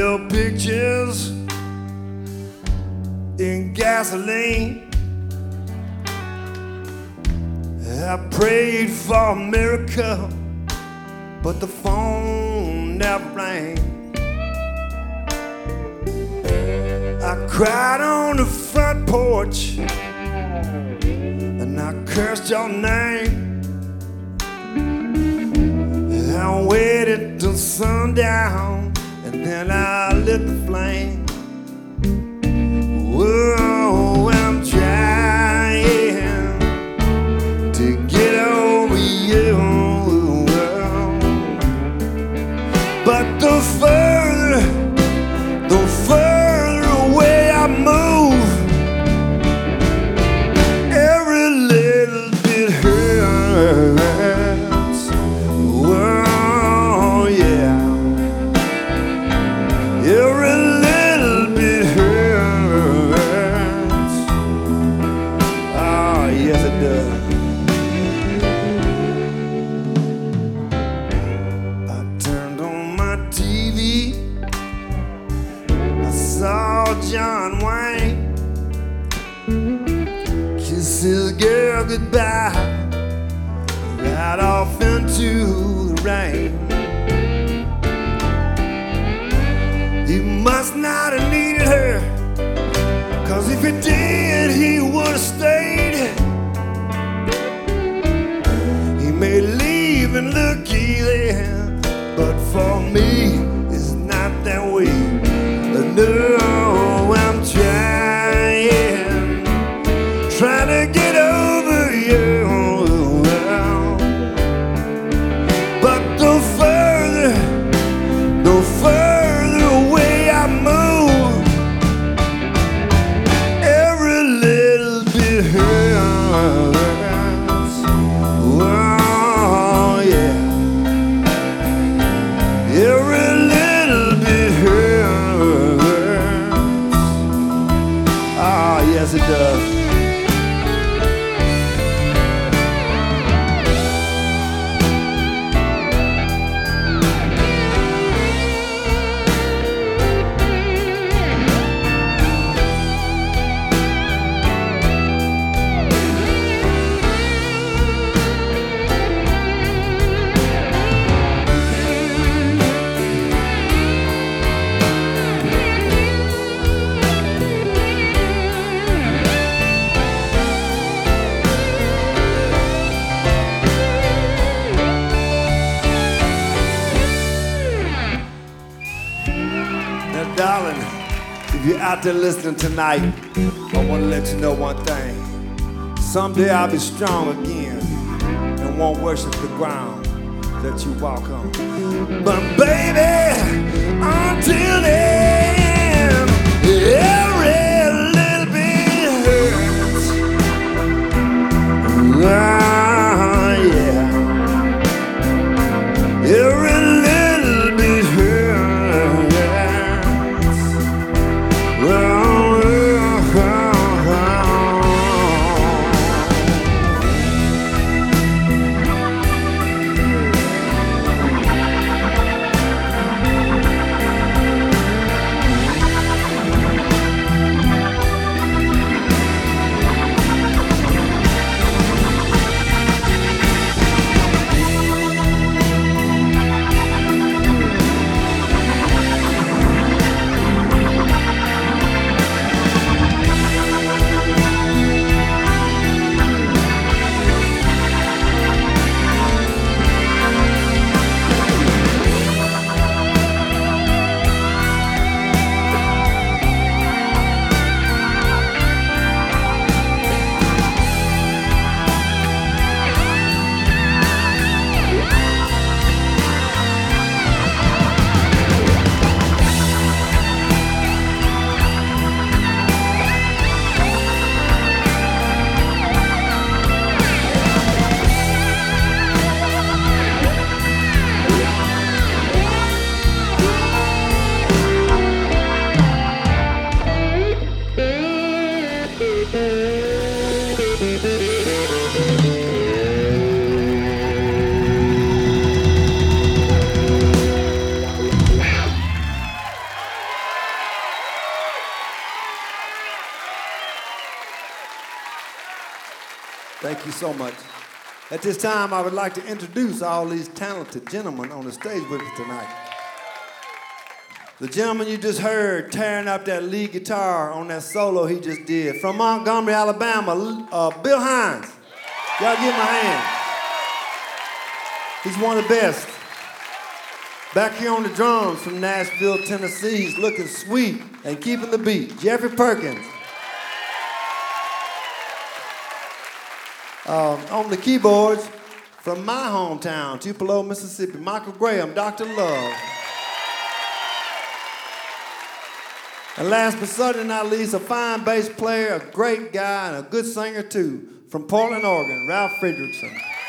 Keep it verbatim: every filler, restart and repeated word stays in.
held pictures in gasoline. I prayed for a miracle, but the phone never rang. I cried on the front porch and I cursed your name. I waited till sundown and then I lit the flame. Whoa, I'm trying to get over you, but the further, the further away I move, every little bit hurts. Whoa, yeah, every little bit hurts. Ah, yes it does. I turned on my T V, I saw John Wayne kiss his girl goodbye, right off into the rain. He must not have needed her, 'cause if he did, he would have stayed. He may leave and look easy, but for me, it's not that way. No, I'm trying, trying to get over you, but the further, the further away I move, every little bit hurts. Oh yeah, every little bit hurts. Ah, yes it does. Now, darling, if you're out there listening tonight, I want to let you know one thing. Someday I'll be strong again and won't worship the ground that you walk on. But baby, until then, every little bit hurts. Ah, yeah. Every little bit hurts. Well, so much. At this time, I would like to introduce all these talented gentlemen on the stage with us tonight. The gentleman you just heard tearing up that lead guitar on that solo he just did. From Montgomery, Alabama, uh, Bill Hines. Y'all give him a hand. He's one of the best. Back here on the drums from Nashville, Tennessee, he's looking sweet and keeping the beat. Jeffrey Perkins. Um, on the keyboards from my hometown, Tupelo, Mississippi, Michael Graham, Doctor Love. And last but certainly not least, a fine bass player, a great guy, and a good singer too, from Portland, Oregon, Ralph Fredrickson.